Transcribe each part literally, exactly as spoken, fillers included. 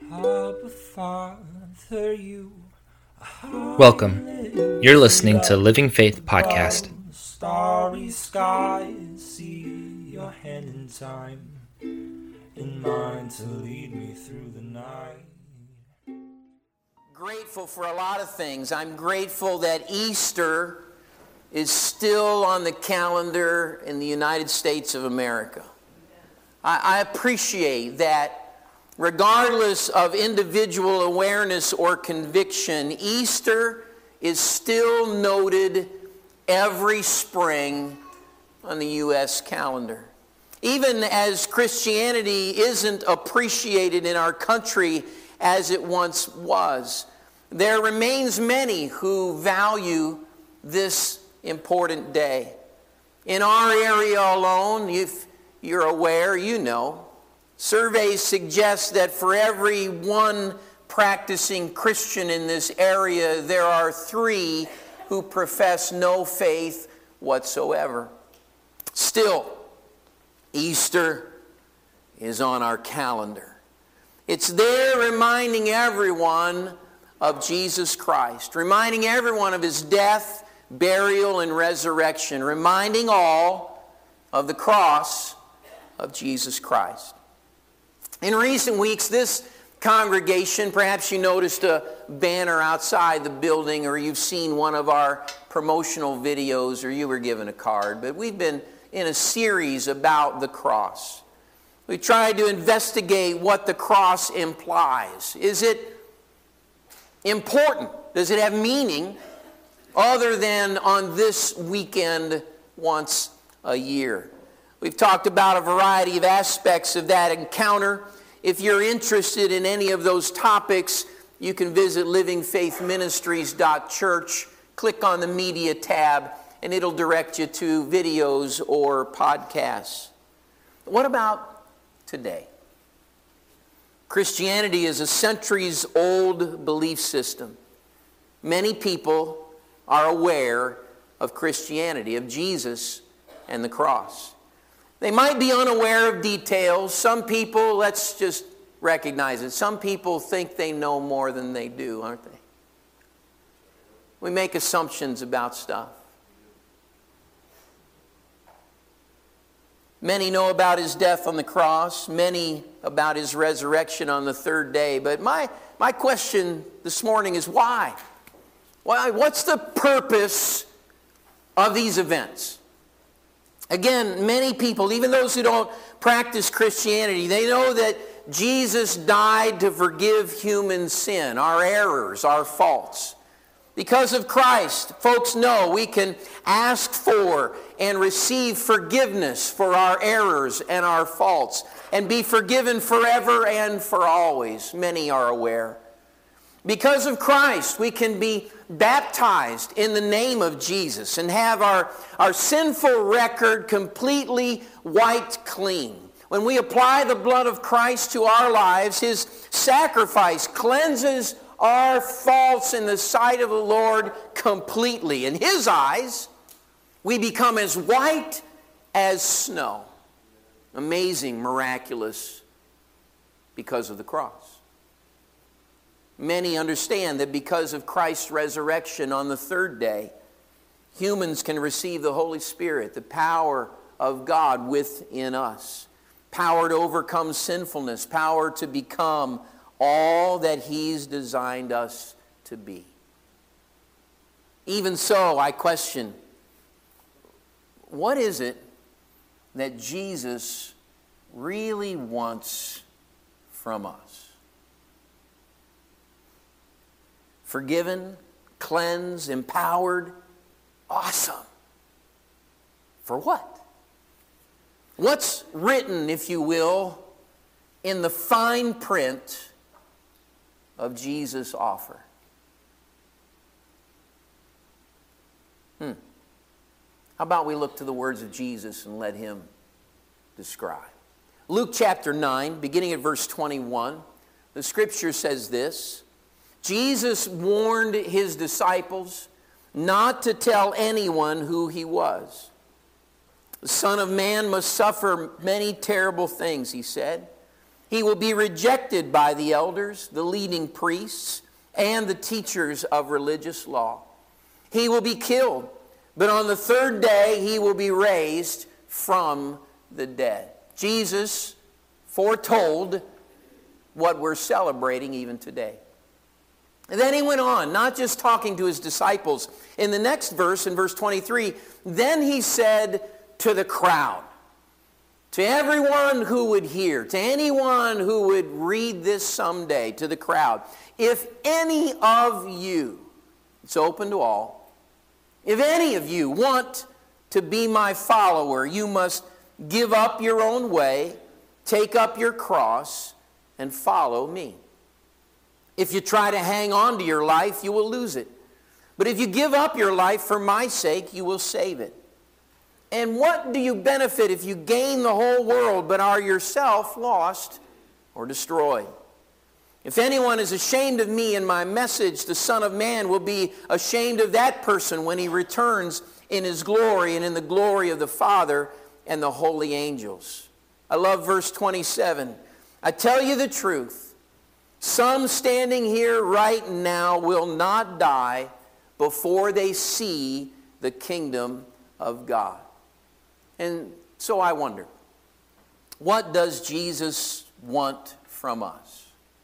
Welcome. You're listening to Living Faith Podcast. Starry skies, see your hand in time, in mine to lead me through the night. Grateful for a lot of things. I'm grateful that Easter is still on the calendar in the United States of America. I, I appreciate that regardless of individual awareness or conviction, Easter is still noted every spring on the U S calendar. Even as Christianity isn't appreciated in our country as it once was, there remains many who value this important day. In our area alone, if you're aware, you know, surveys suggest that for every one practicing Christian in this area, there are three who profess no faith whatsoever. Still, Easter is on our calendar. It's there reminding everyone of Jesus Christ, reminding everyone of his death, burial, and resurrection, reminding all of the cross of Jesus Christ. In recent weeks, this congregation, perhaps you noticed a banner outside the building, or you've seen one of our promotional videos, or you were given a card, but we've been in a series about the cross. We tried to investigate what the cross implies. Is it important? Does it have meaning other than on this weekend once a year? We've talked about a variety of aspects of that encounter. If you're interested in any of those topics, you can visit living faith ministries dot church, click on the media tab, and it'll direct you to videos or podcasts. What about today? Christianity is a centuries-old belief system. Many people are aware of Christianity, of Jesus and the cross. They might be unaware of details. Some people, let's just recognize it, some people think they know more than they do, aren't they? We make assumptions about stuff. Many know about his death on the cross, many about his resurrection on the third day. But my, my question this morning is why? Why? What's the purpose of these events? Again, many people, even those who don't practice Christianity, they know that Jesus died to forgive human sin, our errors, our faults. Because of Christ, folks know we can ask for and receive forgiveness for our errors and our faults and be forgiven forever and for always. Many are aware. Because of Christ, we can be baptized in the name of Jesus and have our, our sinful record completely wiped clean. When we apply the blood of Christ to our lives, his sacrifice cleanses our faults in the sight of the Lord completely. In his eyes, we become as white as snow. Amazing, miraculous, because of the cross. Many understand that because of Christ's resurrection on the third day, humans can receive the Holy Spirit, the power of God within us. Power to overcome sinfulness, power to become all that he's designed us to be. Even so, I question, what is it that Jesus really wants from us? Forgiven, cleansed, empowered, awesome. For what? What's written, if you will, in the fine print of Jesus' offer? Hmm. How about we look to the words of Jesus and let him describe? Luke chapter nine, beginning at verse twenty-one, the scripture says this: Jesus warned his disciples not to tell anyone who he was. The Son of Man must suffer many terrible things, he said, He will be rejected by the elders, the leading priests, and the teachers of religious law. He will be killed, but on the third day he will be raised from the dead. Jesus foretold what we're celebrating even today. And then he went on, not just talking to his disciples. In the next verse, in verse twenty-three, then he said to the crowd, to everyone who would hear, to anyone who would read this someday, to the crowd, if any of you, it's open to all, if any of you want to be my follower, you must give up your own way, take up your cross, and follow me. If you try to hang on to your life, you will lose it. But if you give up your life for my sake, you will save it. And what do you benefit if you gain the whole world but are yourself lost or destroyed? If anyone is ashamed of me and my message, the Son of Man will be ashamed of that person when he returns in his glory and in the glory of the Father and the holy angels. I love verse twenty-seven. I tell you the truth, some standing here right now will not die before they see the kingdom of God. And so I wonder, what does Jesus want from us?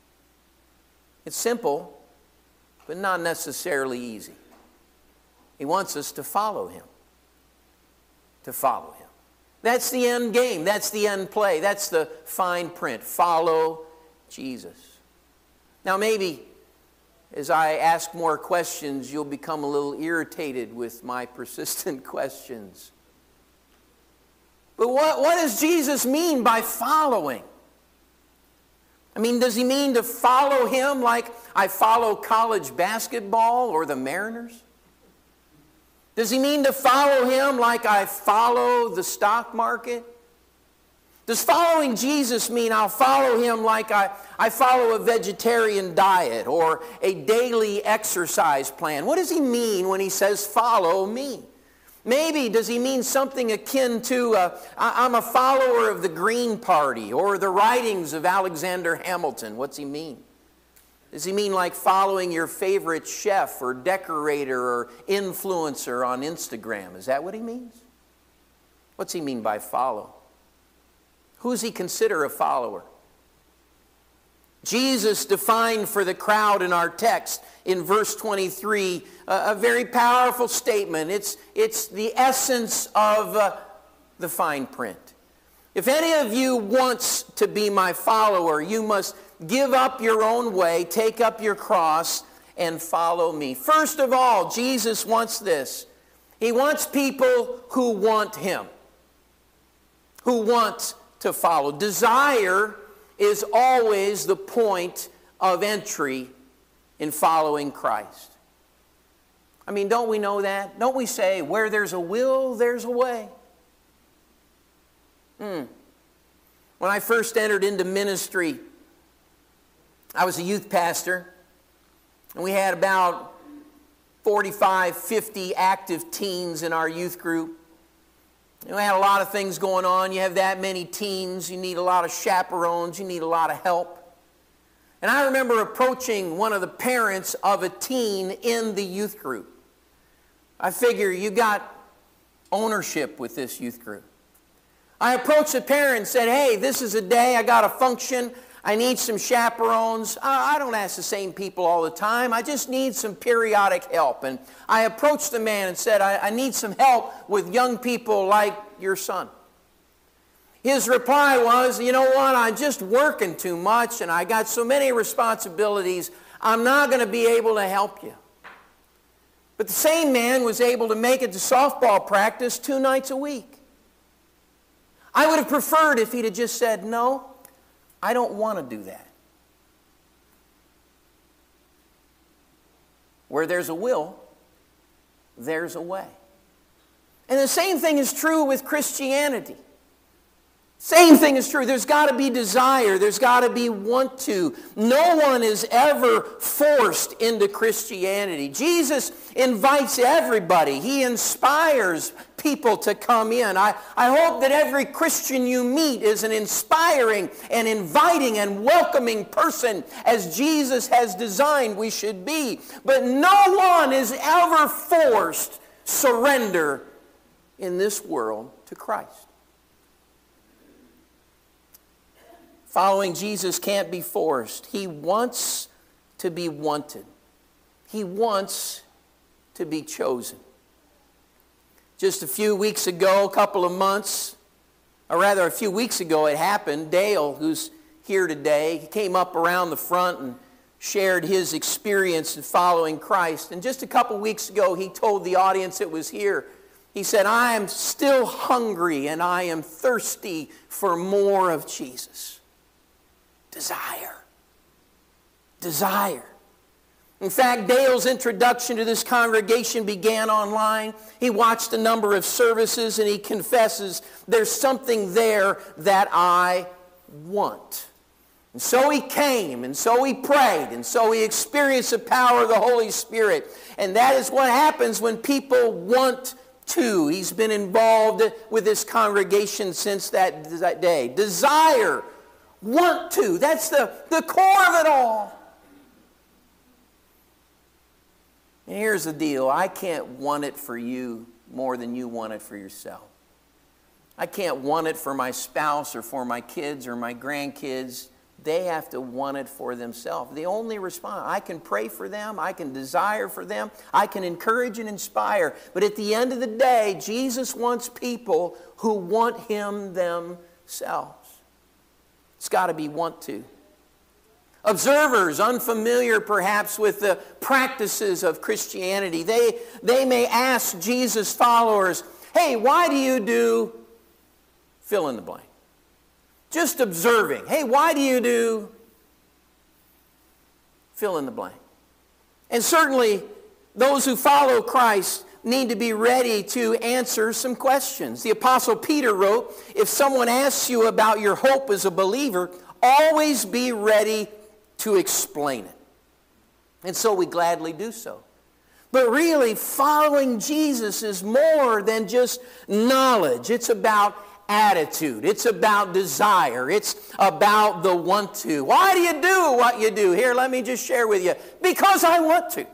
It's simple, but not necessarily easy. He wants us to follow him. To follow him. That's the end game. That's the end play. That's the fine print. Follow Jesus. Now maybe as I ask more questions, you'll become a little irritated with my persistent questions. But what, what does Jesus mean by following? I mean, does he mean to follow him like I follow college basketball or the Mariners? Does he mean to follow him like I follow the stock market? Does following Jesus mean I'll follow him like I, I follow a vegetarian diet or a daily exercise plan? What does he mean when he says follow me? Maybe does he mean something akin to uh, I'm a follower of the Green Party or the writings of Alexander Hamilton? What's he mean? Does he mean like following your favorite chef or decorator or influencer on Instagram? Is that what he means? What's he mean by follow? Who does he consider a follower? Jesus defined for the crowd in our text in verse twenty-three uh, a very powerful statement. It's, it's the essence of uh, the fine print. If any of you wants to be my follower, you must give up your own way, take up your cross, and follow me. First of all, Jesus wants this. He wants people who want him, who want to follow. Desire is always the point of entry in following Christ. I mean, don't we know that? Don't we say, where there's a will, there's a way? Hmm. When I first entered into ministry, I was a youth pastor, and we had about forty-five, fifty active teens in our youth group. We had a lot of things going on. You have that many teens, you need a lot of chaperones, you need a lot of help. And I remember approaching one of the parents of a teen in the youth group. I figure you got ownership with this youth group. I approached the parent and said, hey, this is a day, I got a function, I need some chaperones. I don't ask the same people all the time. I just need some periodic help. And I approached the man and said, I, I need some help with young people like your son. His reply was, you know what, I'm just working too much and I got so many responsibilities, I'm not going to be able to help you. But the same man was able to make it to softball practice two nights a week. I would have preferred if he'd have just said, no, I don't want to do that. Where there's a will, there's a way. And the same thing is true with Christianity. Same thing is true. There's got to be desire. There's got to be want to. No one is ever forced into Christianity. Jesus invites everybody. He inspires people people to come in. I, I hope that every Christian you meet is an inspiring and inviting and welcoming person as Jesus has designed we should be. But no one is ever forced surrender in this world to Christ. Following Jesus can't be forced. He wants to be wanted. He wants to be chosen. Just a few weeks ago, a couple of months, or rather a few weeks ago it happened, Dale, who's here today, he came up around the front and shared his experience in following Christ. And just a couple weeks ago, he told the audience that was here, he said, I am still hungry and I am thirsty for more of Jesus. Desire. Desire. In fact, Dale's introduction to this congregation began online. He watched a number of services and he confesses, there's something there that I want. And so he came, and so he prayed, and so he experienced the power of the Holy Spirit. And that is what happens when people want to. He's been involved with this congregation since that, that day. Desire. Want to. That's the, the core of it all. And here's the deal. I can't want it for you more than you want it for yourself. I can't want it for my spouse or for my kids or my grandkids. They have to want it for themselves. The only response, I can pray for them, I can desire for them, I can encourage and inspire. But at the end of the day, Jesus wants people who want Him themselves. It's got to be want to. Observers, unfamiliar perhaps with the practices of Christianity, they, they may ask Jesus' followers, hey, why do you do fill in the blank? Just observing. Hey, why do you do fill in the blank? And certainly those who follow Christ need to be ready to answer some questions. The Apostle Peter wrote, if someone asks you about your hope as a believer, always be ready to explain it. And so we gladly do so. But really, following Jesus is more than just knowledge. It's about attitude. It's about desire. It's about the want to. Why do you do what you do? Here, let me just share with you. Because I want to.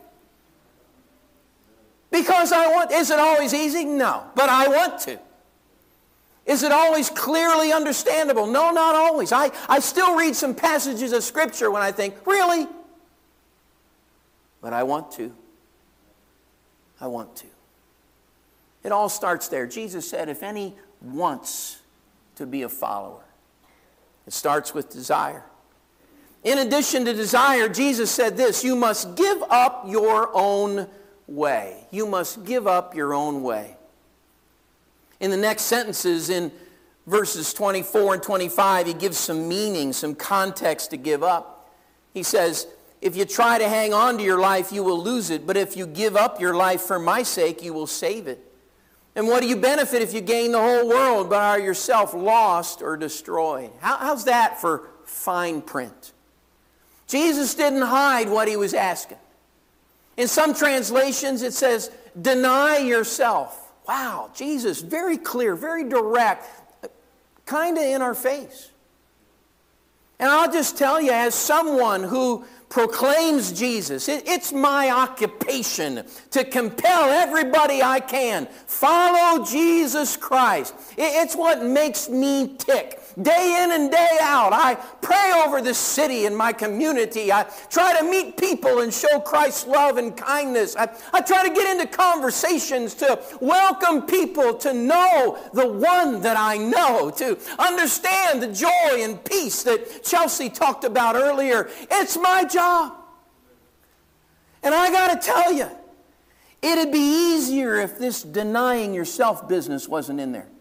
Because I want. Is it always easy? No. But I want to. Is it always clearly understandable? No, not always. I, I still read some passages of Scripture when I think, really? But I want to. I want to. It all starts there. Jesus said, if any wants to be a follower, it starts with desire. In addition to desire, Jesus said this, you must give up your own way. You must give up your own way. In the next sentences, in verses twenty-four and twenty-five, he gives some meaning, some context to give up. He says, if you try to hang on to your life, you will lose it. But if you give up your life for my sake, you will save it. And what do you benefit if you gain the whole world, but are yourself lost or destroyed? How, how's that for fine print? Jesus didn't hide what he was asking. In some translations, it says, deny yourself. Wow, Jesus, very clear, very direct, kind of in our face. And I'll just tell you, as someone who proclaims Jesus, it, it's my occupation to compel everybody I can, follow Jesus Christ. It, it's what makes me tick. Day in and day out, I pray over the city and my community. I try to meet people and show Christ's love and kindness. I, I try to get into conversations to welcome people to know the one that I know, to understand the joy and peace that Chelsea talked about earlier. It's my job. And I got to tell you, it'd be easier if this denying yourself business wasn't in there.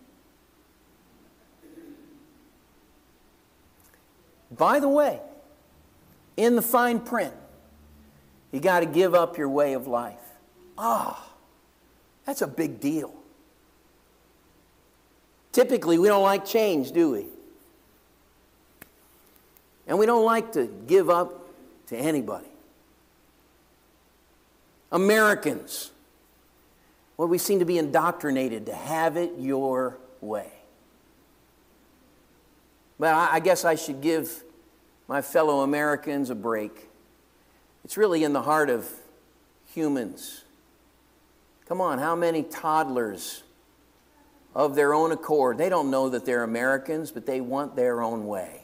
By the way, in the fine print, you got to give up your way of life. Ah, oh, that's a big deal. Typically, we don't like change, do we? And we don't like to give up to anybody. Americans, Well, we seem to be indoctrinated to have it your way. Well, I guess I should give my fellow Americans a break. It's really in the heart of humans. Come on, how many toddlers of their own accord, they don't know that they're Americans, but they want their own way.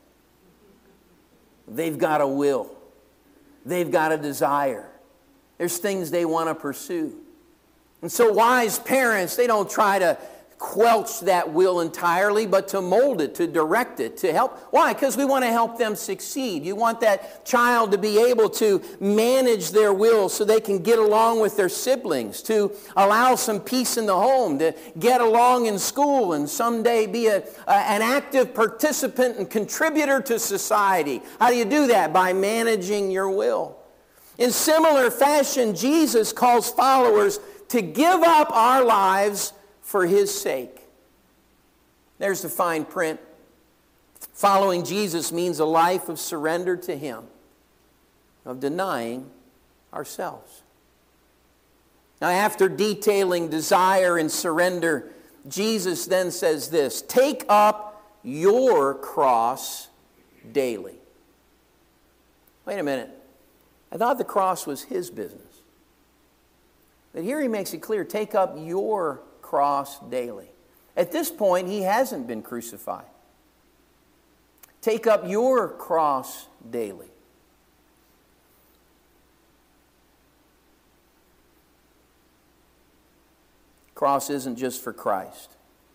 They've got a will. They've got a desire. There's things they want to pursue. And so wise parents, they don't try to quelch that will entirely, but to mold it, to direct it, to help. Why? Because we want to help them succeed. You want that child to be able to manage their will so they can get along with their siblings, to allow some peace in the home, to get along in school and someday be a, a, an active participant and contributor to society. How do you do that? By managing your will. In similar fashion, Jesus calls followers to give up our lives for His sake. There's the fine print. Following Jesus means a life of surrender to Him, of denying ourselves. Now, after detailing desire and surrender, Jesus then says this: take up your cross daily. Wait a minute. I thought the cross was His business. But here He makes it clear, take up your cross daily. At this point, He hasn't been crucified. Take up your cross daily. Cross isn't just for Christ.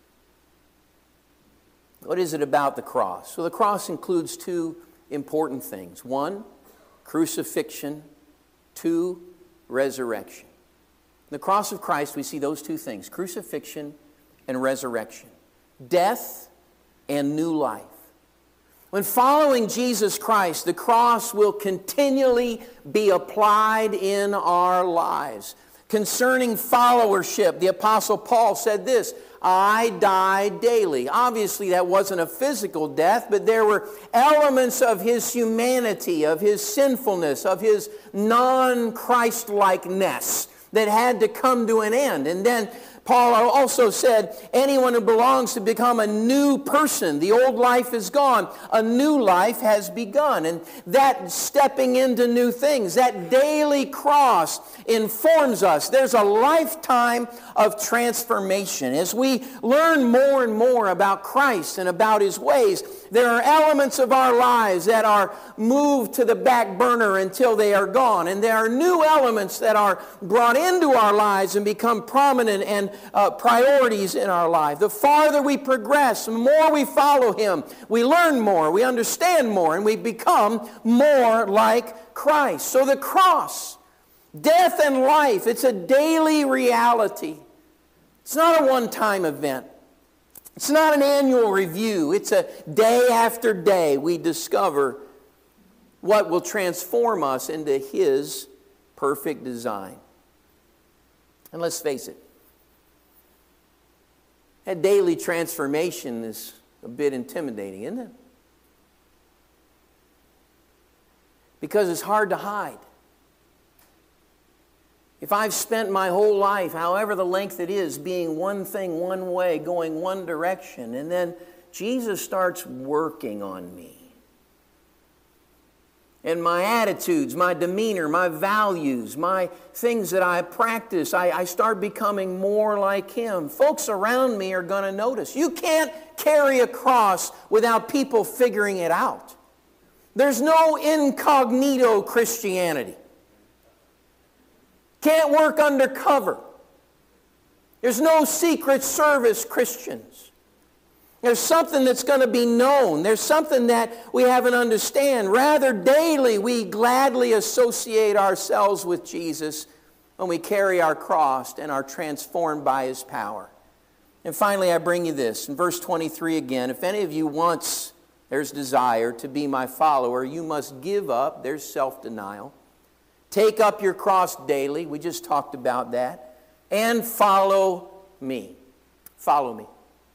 What is it about the cross? So the cross includes two important things. One, crucifixion. Two, resurrection. In the cross of Christ, we see those two things, crucifixion and resurrection. Death and new life. When following Jesus Christ, the cross will continually be applied in our lives. Concerning followership, the Apostle Paul said this: I die daily. Obviously, that wasn't a physical death, but there were elements of his humanity, of his sinfulness, of his non-Christ-likeness that had to come to an end. And then Paul also said, anyone who belongs to become a new person, the old life is gone, a new life has begun. And that stepping into new things, that daily cross informs us. There's a lifetime of transformation. As we learn more and more about Christ and about His ways, there are elements of our lives that are moved to the back burner until they are gone. And there are new elements that are brought into our lives and become prominent and uh, priorities in our life. The farther we progress, the more we follow Him, we learn more, we understand more, and we become more like Christ. So the cross, death and life, it's a daily reality. It's not a one-time event. It's not an annual review. It's a day after day we discover what will transform us into His perfect design. And let's face it, that daily transformation is a bit intimidating, isn't it? Because it's hard to hide. If I've spent my whole life, however the length it is, being one thing, one way, going one direction, and then Jesus starts working on me, and my attitudes, my demeanor, my values, my things that I practice, I, I start becoming more like Him. Folks around me are going to notice. You can't carry a cross without people figuring it out. There's no incognito Christianity. Can't work undercover. There's no Secret Service Christians. There's something that's going to be known. There's something that we haven't understand. Rather, daily we gladly associate ourselves with Jesus when we carry our cross and are transformed by His power. And finally, I bring you this. In verse twenty-three again, if any of you wants, there's desire, to be my follower, you must give up, there's self-denial. Take up your cross daily. We just talked about that. And follow me. Follow me.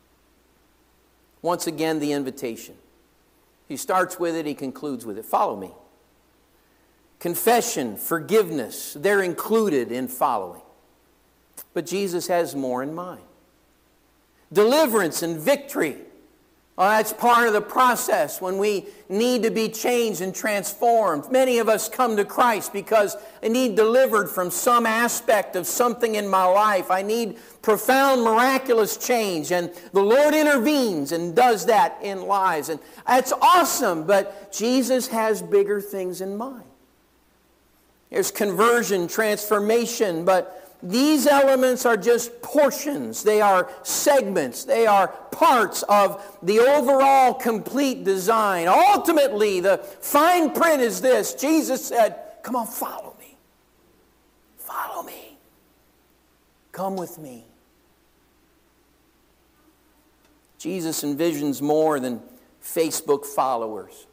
Once again, the invitation. He starts with it, he concludes with it. Follow me. Confession, forgiveness, they're included in following. But Jesus has more in mind. Deliverance and victory. Oh, that's part of the process when we need to be changed and transformed. Many of us come to Christ because I need delivered from some aspect of something in my life. I need profound, miraculous change. And the Lord intervenes and does that in lives. And that's awesome, but Jesus has bigger things in mind. There's conversion, transformation, but these elements are just portions. They are segments. They are parts of the overall complete design. Ultimately, the fine print is this. Jesus said, come on, follow me. Follow me. Come with me. Jesus envisions more than Facebook followers.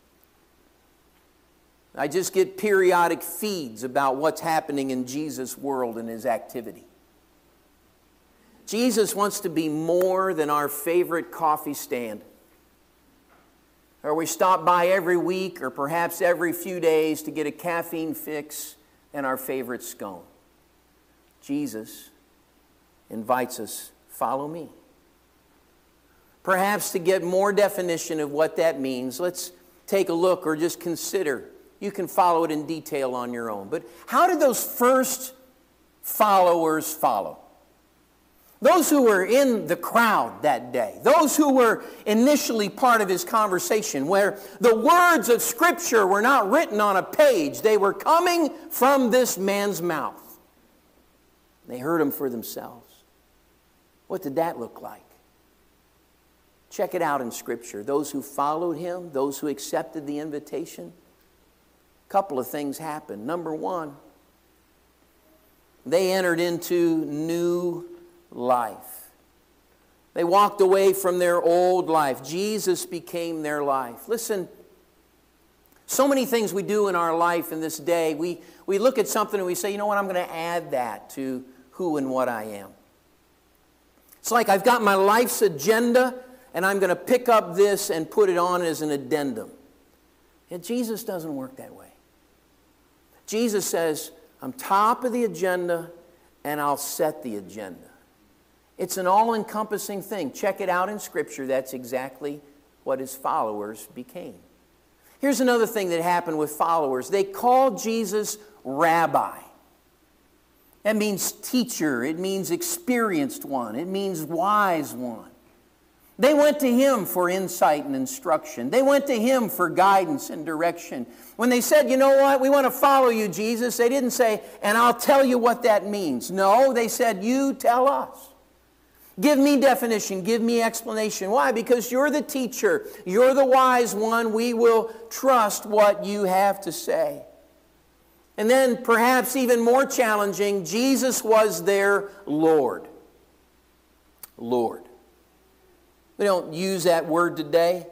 I just get periodic feeds about what's happening in Jesus' world and His activity. Jesus wants to be more than our favorite coffee stand, or we stop by every week or perhaps every few days to get a caffeine fix and our favorite scone. Jesus invites us, follow me. Perhaps to get more definition of what that means, let's take a look or just consider. You can follow it in detail on your own. But how did those first followers follow? Those who were in the crowd that day, those who were initially part of His conversation, where the words of Scripture were not written on a page, they were coming from this man's mouth. They heard Him for themselves. What did that look like? Check it out in Scripture. Those who followed Him, those who accepted the invitation, a couple of things happened. Number one, they entered into new life. They walked away from their old life. Jesus became their life. Listen, so many things we do in our life in this day, we, we look at something and we say, you know what, I'm going to add that to who and what I am. It's like I've got my life's agenda and I'm going to pick up this and put it on as an addendum. And Jesus doesn't work that way. Jesus says, I'm top of the agenda and I'll set the agenda. It's an all-encompassing thing. Check it out in Scripture. That's exactly what His followers became. Here's another thing that happened with followers. They called Jesus Rabbi. That means teacher. It means experienced one. It means wise one. They went to Him for insight and instruction. They went to Him for guidance and direction. When they said, you know what, we want to follow you, Jesus, they didn't say, and I'll tell you what that means. No, they said, you tell us. Give me definition. Give me explanation. Why? Because you're the teacher. You're the wise one. We will trust what you have to say. And then, perhaps even more challenging, Jesus was their Lord. Lord. We don't use that word today.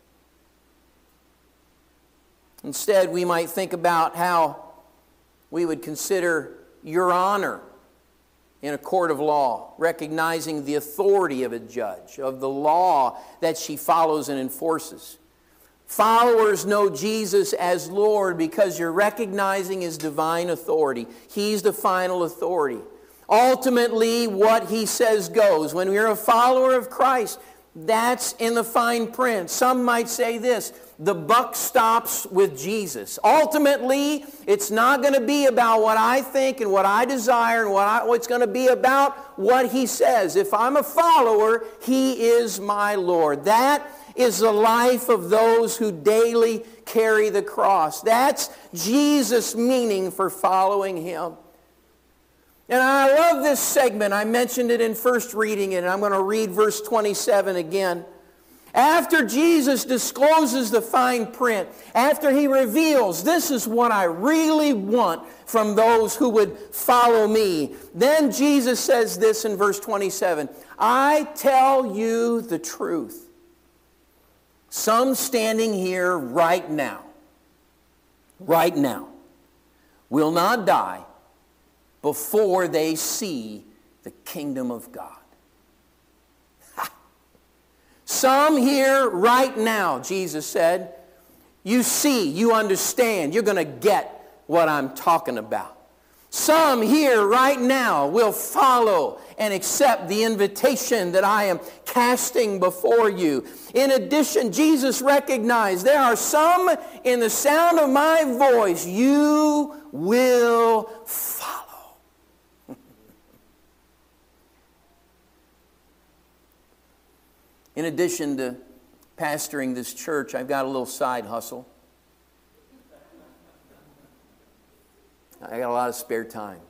Instead, we might think about how we would consider Your Honor in a court of law, recognizing the authority of a judge, of the law that she follows and enforces. Followers know Jesus as Lord because you're recognizing His divine authority. He's the final authority. Ultimately, what He says goes. When you're a follower of Christ, that's in the fine print. Some might say this, the buck stops with Jesus. Ultimately, it's not going to be about what I think and what I desire and what I, it's going to be about what He says. If I'm a follower, He is my Lord. That is the life of those who daily carry the cross. That's Jesus' meaning for following Him. And I love this segment. I mentioned it in first reading it, and I'm going to read verse twenty-seven again. After Jesus discloses the fine print, after He reveals, this is what I really want from those who would follow me, then Jesus says this in verse twenty-seven, I tell you the truth. Some standing here right now, right now, will not die before they see the kingdom of God. Ha. Some here right now, Jesus said, you see, you understand, you're going to get what I'm talking about. Some here right now will follow and accept the invitation that I am casting before you. In addition, Jesus recognized there are some in the sound of my voice you will follow. In addition to pastoring this church, I've got a little side hustle. I got a lot of spare time.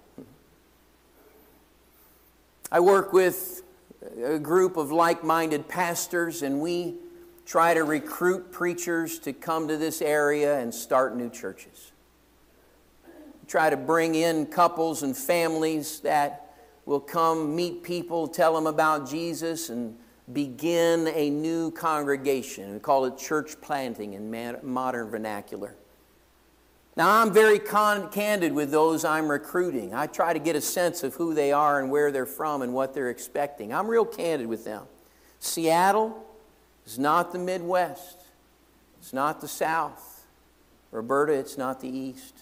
I work with a group of like-minded pastors, and we try to recruit preachers to come to this area and start new churches. We try to bring in couples and families that will come meet people, tell them about Jesus, and begin a new congregation. We call it church planting in modern vernacular. Now, I'm very con- candid with those I'm recruiting. I try to get a sense of who they are and where they're from and what they're expecting. I'm real candid with them. Seattle is not the Midwest. It's not the South. Roberta, it's not the East.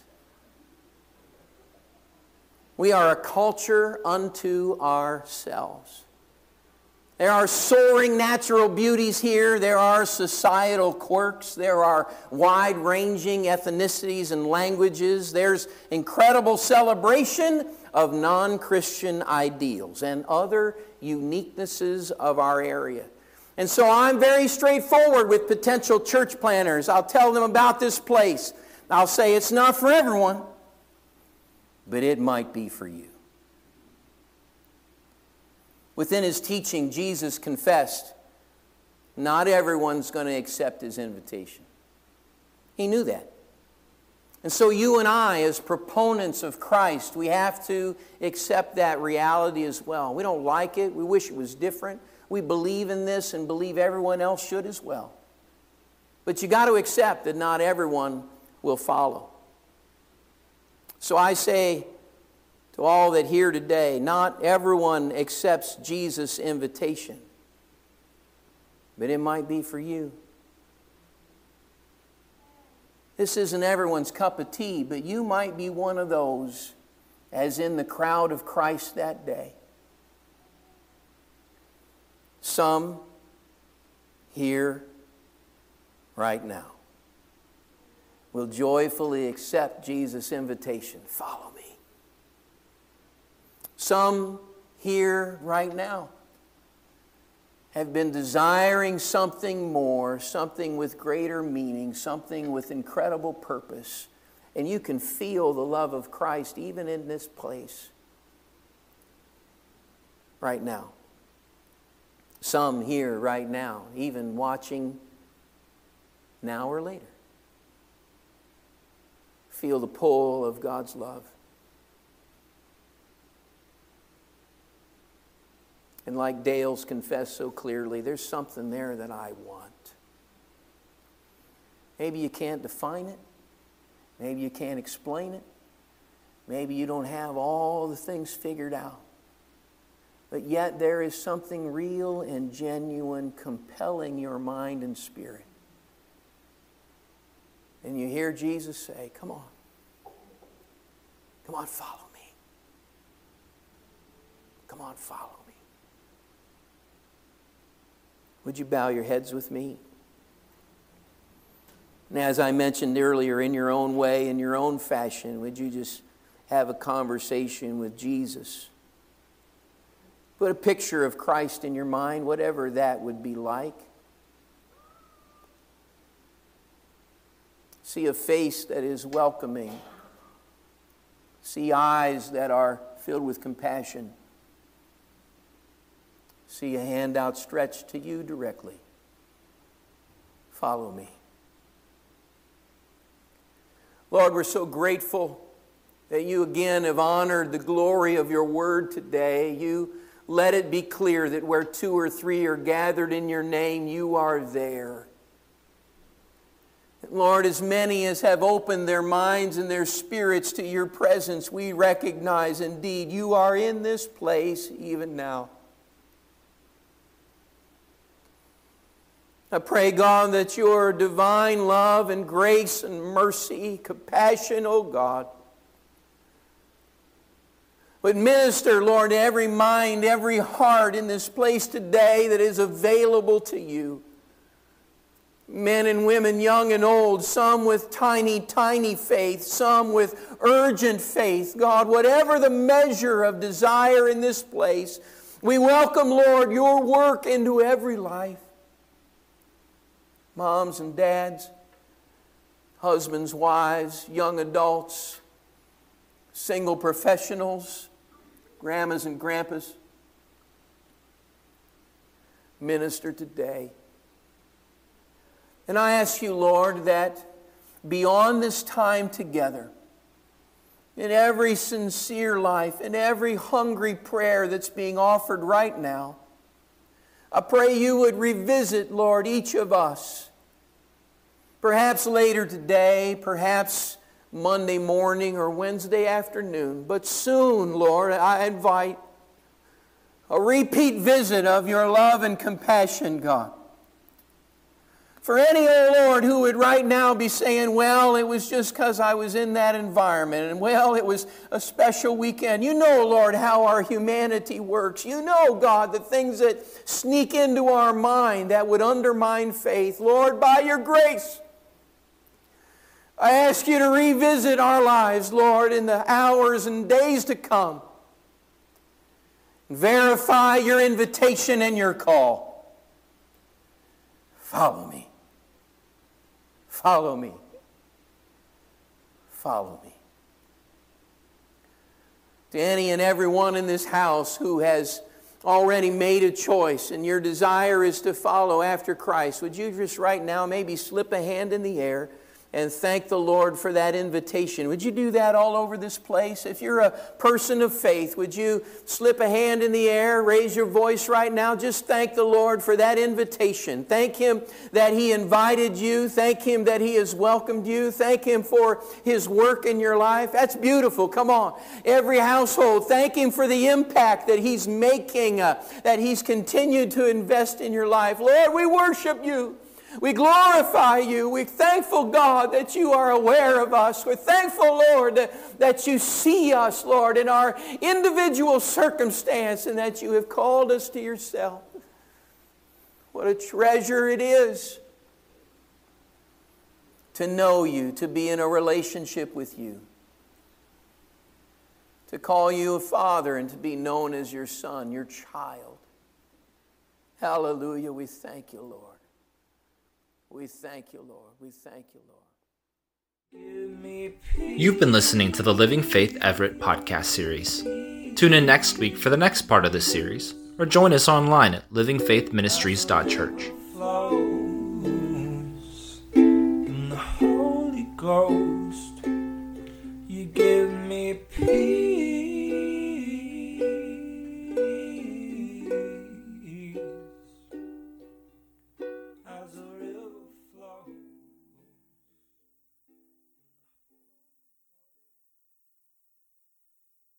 We are a culture unto ourselves. There are soaring natural beauties here. There are societal quirks. There are wide-ranging ethnicities and languages. There's incredible celebration of non-Christian ideals and other uniquenesses of our area. And so I'm very straightforward with potential church planners. I'll tell them about this place. I'll say it's not for everyone, but it might be for you. Within his teaching, Jesus confessed, not everyone's going to accept his invitation. He knew that. And so you and I, as proponents of Christ, we have to accept that reality as well. We don't like it. We wish it was different. We believe in this and believe everyone else should as well. But you got to accept that not everyone will follow. So I say, to all that hear today, not everyone accepts Jesus' invitation, but it might be for you. This isn't everyone's cup of tea, but you might be one of those, as in the crowd of Christ that day. Some here right now will joyfully accept Jesus' invitation. Follow me. Some here right now have been desiring something more, something with greater meaning, something with incredible purpose. And you can feel the love of Christ even in this place right now. Some here right now, even watching now or later, feel the pull of God's love. And like Dale's confessed so clearly, there's something there that I want. Maybe you can't define it. Maybe you can't explain it. Maybe you don't have all the things figured out. But yet there is something real and genuine compelling your mind and spirit. And you hear Jesus say, come on. Come on, follow me. Come on, follow me. Would you bow your heads with me? And as I mentioned earlier, in your own way, in your own fashion, would you just have a conversation with Jesus? Put a picture of Christ in your mind, whatever that would be like. See a face that is welcoming. See eyes that are filled with compassion. See a hand outstretched to you directly. Follow me. Lord, we're so grateful that you again have honored the glory of your word today. You let it be clear that where two or three are gathered in your name, you are there. Lord, as many as have opened their minds and their spirits to your presence, we recognize indeed you are in this place even now. I pray, God, that your divine love and grace and mercy, compassion, oh God, would minister, Lord, to every mind, every heart in this place today that is available to you. Men and women, young and old, some with tiny, tiny faith, some with urgent faith. God, whatever the measure of desire in this place, we welcome, Lord, your work into every life. Moms and dads, husbands, wives, young adults, single professionals, grandmas and grandpas, minister today. And I ask you, Lord, that beyond this time together, in every sincere life, in every hungry prayer that's being offered right now, I pray you would revisit, Lord, each of us. Perhaps later today, perhaps Monday morning or Wednesday afternoon, but soon, Lord, I invite a repeat visit of your love and compassion, God. For any, oh Lord, who would right now be saying, well, it was just because I was in that environment, and well, it was a special weekend. You know, Lord, how our humanity works. You know, God, the things that sneak into our mind that would undermine faith. Lord, by your grace, I ask you to revisit our lives, Lord, in the hours and days to come. Verify your invitation and your call. Follow me. Follow me. Follow me. To any and everyone in this house who has already made a choice and your desire is to follow after Christ, would you just right now maybe slip a hand in the air and thank the Lord for that invitation? Would you do that all over this place? If you're a person of faith, would you slip a hand in the air, raise your voice right now? Just thank the Lord for that invitation. Thank Him that He invited you. Thank Him that He has welcomed you. Thank Him for His work in your life. That's beautiful. Come on. Every household, thank Him for the impact that He's making, uh, that He's continued to invest in your life. Lord, we worship you. We glorify you. We're thankful, God, that you are aware of us. We're thankful, Lord, that, that you see us, Lord, in our individual circumstance and that you have called us to yourself. What a treasure it is to know you, to be in a relationship with you, to call you a father and to be known as your son, your child. Hallelujah. We thank you, Lord. We thank you, Lord. We thank you, Lord. You've been listening to the Living Faith Everett podcast series. Tune in next week for the next part of this series, or join us online at living faith ministries dot church.